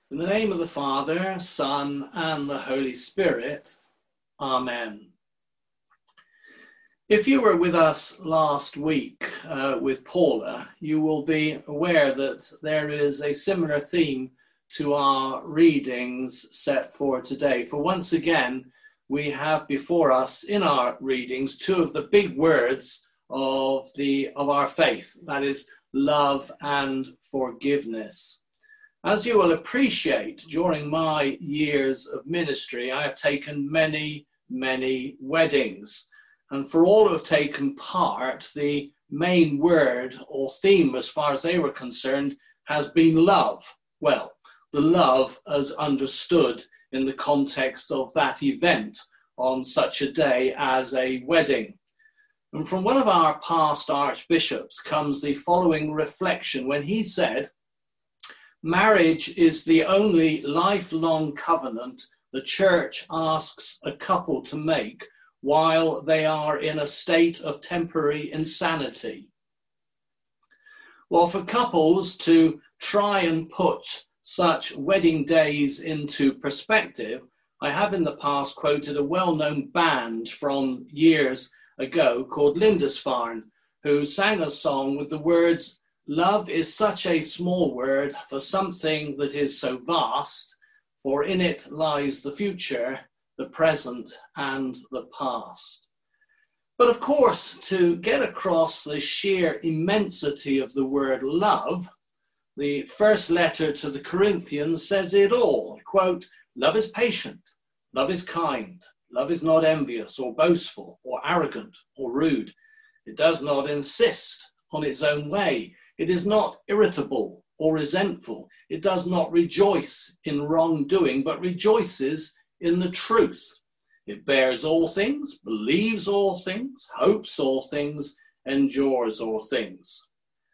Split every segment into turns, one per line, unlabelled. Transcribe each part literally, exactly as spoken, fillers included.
In the name of the Father, Son, and the Holy Spirit, Amen. If you were with us last week uh, with Paula, you will be aware that there is a similar theme to our readings set for today. For once again, we have before us in our readings two of the big words of the of our faith, that is, love and forgiveness. As you will appreciate, during my years of ministry, I have taken many, many weddings. And for all who have taken part, the main word or theme, as far as they were concerned, has been love. Well, the love as understood in the context of that event on such a day as a wedding. And from one of our past archbishops comes the following reflection when he said, "Marriage is the only lifelong covenant the Church asks a couple to make while they are in a state of temporary insanity." Well, for couples to try and put such wedding days into perspective, I have in the past quoted a well-known band from years ago called Lindisfarne, who sang a song with the words, "Love is such a small word for something that is so vast, for in it lies the future, the present, and the past." But of course, to get across the sheer immensity of the word love, the first letter to the Corinthians says it all. Quote, "Love is patient, love is kind, love is not envious or boastful or arrogant or rude. It does not insist on its own way. It is not irritable or resentful. It does not rejoice in wrongdoing, but rejoices in the truth. It bears all things, believes all things, hopes all things, endures all things."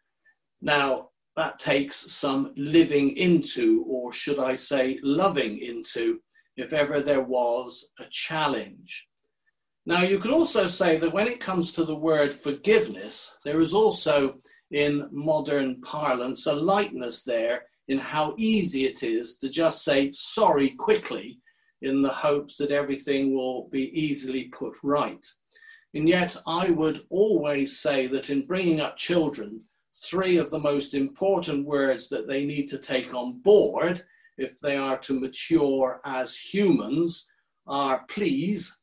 Now, that takes some living into, or should I say loving into, if ever there was a challenge. Now, you could also say that when it comes to the word forgiveness, there is also, in modern parlance, a lightness there in how easy it is to just say sorry quickly in the hopes that everything will be easily put right. And yet I would always say that in bringing up children, three of the most important words that they need to take on board if they are to mature as humans are please,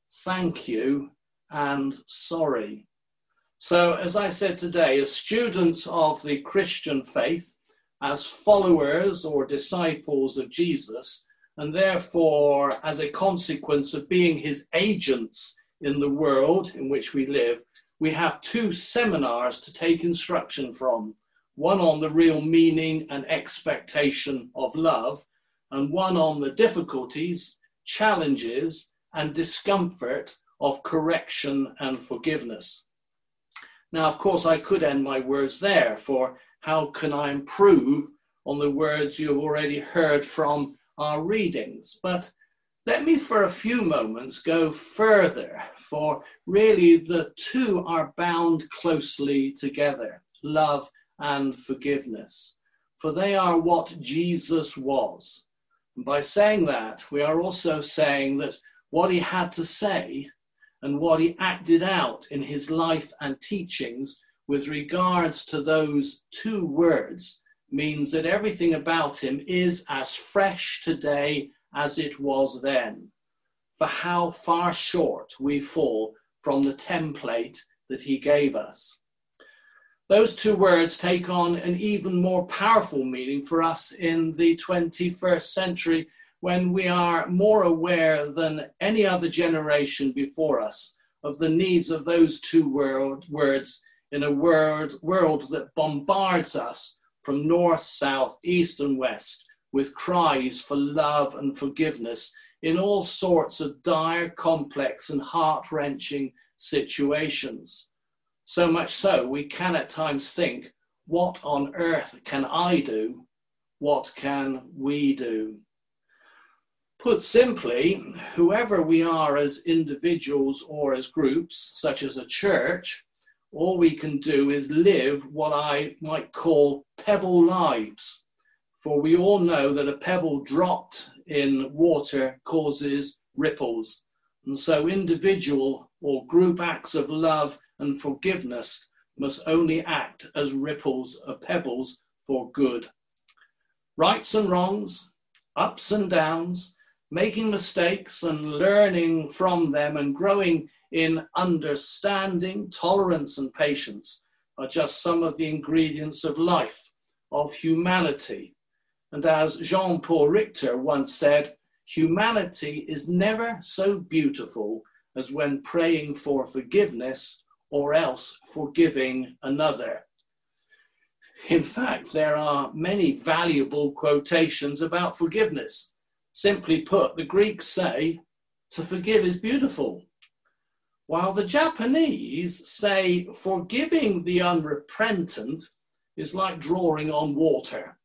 thank you, and sorry. So, as I said today, as students of the Christian faith, as followers or disciples of Jesus, and therefore as a consequence of being his agents in the world in which we live, we have two seminars to take instruction from, one on the real meaning and expectation of love, and one on the difficulties, challenges, and discomfort of correction and forgiveness. Now, of course, I could end my words there, for how can I improve on the words you've already heard from our readings? But let me for a few moments go further, for really the two are bound closely together, love and forgiveness, for they are what Jesus was. And by saying that, we are also saying that what he had to say and what he acted out in his life and teachings with regards to those two words means that everything about him is as fresh today as it was then. For how far short we fall from the template that he gave us. Those two words take on an even more powerful meaning for us in the twenty-first century, when we are more aware than any other generation before us of the needs of those two word, words in a world, world that bombards us from north, south, east and west with cries for love and forgiveness in all sorts of dire, complex and heart-wrenching situations. So much so, we can at times think, what on earth can I do? What can we do? Put simply, whoever we are as individuals or as groups, such as a church, all we can do is live what I might call pebble lives. For we all know that a pebble dropped in water causes ripples. And so individual or group acts of love and forgiveness must only act as ripples or pebbles for good. Rights and wrongs, ups and downs, making mistakes and learning from them and growing in understanding, tolerance and patience are just some of the ingredients of life, of humanity. And as Jean-Paul Richter once said, humanity is never so beautiful as when praying for forgiveness or else forgiving another. In fact, there are many valuable quotations about forgiveness. Simply put, the Greeks say, to forgive is beautiful, while the Japanese say forgiving the unrepentant is like drawing on water.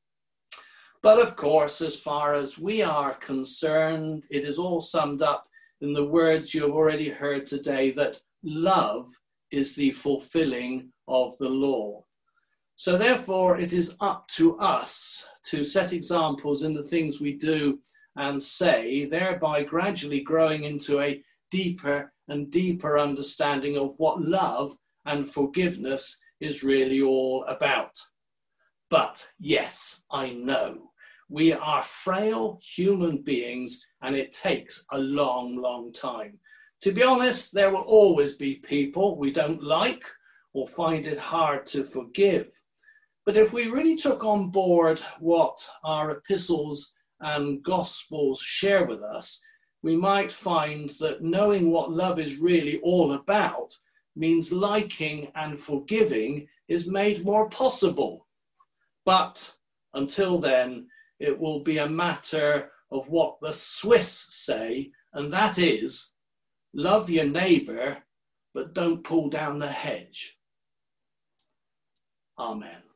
But of course, as far as we are concerned, it is all summed up in the words you have already heard today, that love is the fulfilling of the law. So therefore, it is up to us to set examples in the things we do and say, thereby gradually growing into a deeper and deeper understanding of what love and forgiveness is really all about. But yes, I know, we are frail human beings and it takes a long, long time. To be honest, there will always be people we don't like or find it hard to forgive. But if we really took on board what our epistles and gospels share with us, we might find that knowing what love is really all about means liking and forgiving is made more possible. But until then, it will be a matter of what the Swiss say, and that is, love your neighbour, but don't pull down the hedge. Amen.